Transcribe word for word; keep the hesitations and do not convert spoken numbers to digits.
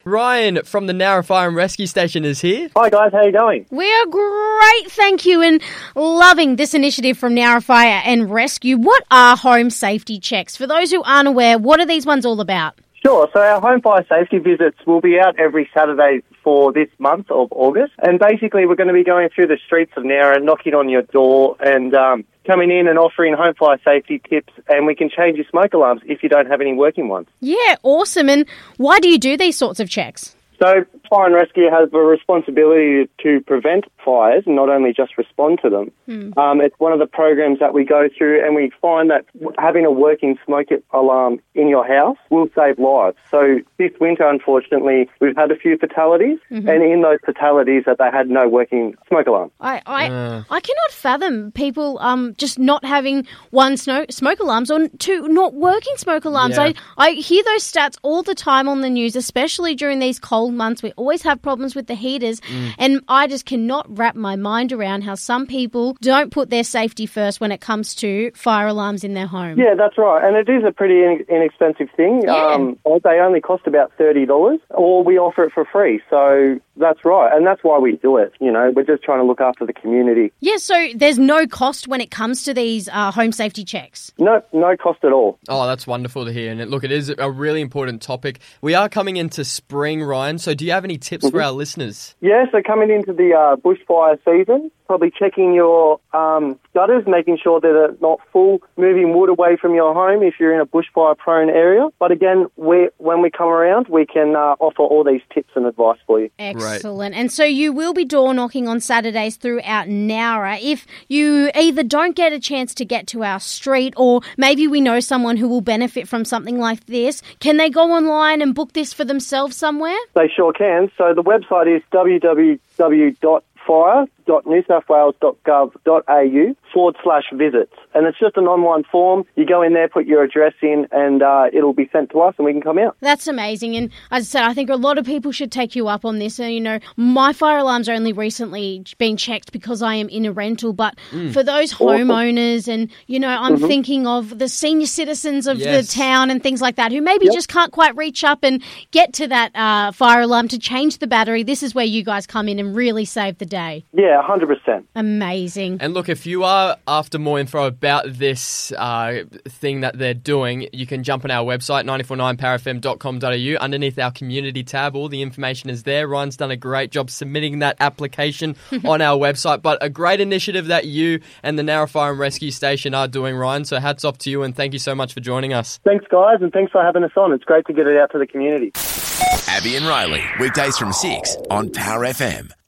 Ryan from the Nowra Fire and Rescue Station is here. Hi guys, how are you going? We are great, thank you, and loving this initiative from Nowra Fire and Rescue. What are home safety checks? For those who aren't aware, what are these ones all about? Sure, so our home fire safety visits will be out every Saturday for this month of August. And basically we're going to be going through the streets of Nowra, knocking on your door and um, coming in and offering home fire safety tips, and we can change your smoke alarms if you don't have any working ones. Yeah, awesome. And why do you do these sorts of checks? So Fire and Rescue has the responsibility to prevent fires, not only just respond to them. Mm. Um, it's one of the programs that we go through, and we find that having a working smoke alarm in your house will save lives. So this winter, unfortunately, we've had a few fatalities, mm-hmm. and in those fatalities that they had no working smoke alarm. I I, uh. I cannot fathom people um just not having one smoke, smoke alarms or two not working smoke alarms. Yeah. I, I hear those stats all the time on the news, especially during these cold months. We always have problems with the heaters, mm. and I just cannot wrap my mind around how some people don't put their safety first when it comes to fire alarms in their home. Yeah, that's right, and it is a pretty in- inexpensive thing. Yeah. Um, they only cost about thirty dollars, or we offer it for free, so that's right, and that's why we do it. You know, we're just trying to look after the community. Yeah, so there's no cost when it comes to these uh, home safety checks? No, no cost at all. Oh, that's wonderful to hear, and look, it is a really important topic. We are coming into spring, Ryan, so do you have any tips mm-hmm. for our listeners? Yeah, so coming into the uh, bushfire season, probably checking your um, gutters, making sure that they're not full, moving wood away from your home if you're in a bushfire-prone area. But again, we, when we come around, we can uh, offer all these tips and advice for you. Excellent. Right. And so you will be door knocking on Saturdays throughout Nowra. If you either don't get a chance to get to our street, or maybe we know someone who will benefit from something like this, can they go online and book this for themselves somewhere? They sure can. So the website is w w w dot fire dot new south wales dot gov dot a u forward slash visits. And it's just an online form. You go in there, put your address in, and uh, it'll be sent to us and we can come out. That's amazing. And as I said, I think a lot of people should take you up on this. And, you know, my fire alarm's only recently been checked because I am in a rental. But mm. for those homeowners awesome. and, you know, I'm mm-hmm. thinking of the senior citizens of yes. the town and things like that who maybe yep. just can't quite reach up and get to that uh, fire alarm to change the battery. This is where you guys come in and really save the day. Yeah, one hundred percent. Amazing. And look, if you are after more info about this uh, thing that they're doing, you can jump on our website, nine four nine power f m dot com dot a u. Underneath our community tab, all the information is there. Ryan's done a great job submitting that application on our website. But a great initiative that you and the Nowra Fire and Rescue Station are doing, Ryan. So hats off to you, and thank you so much for joining us. Thanks, guys, and thanks for having us on. It's great to get it out to the community. Abby and Riley, weekdays from six on Power F M.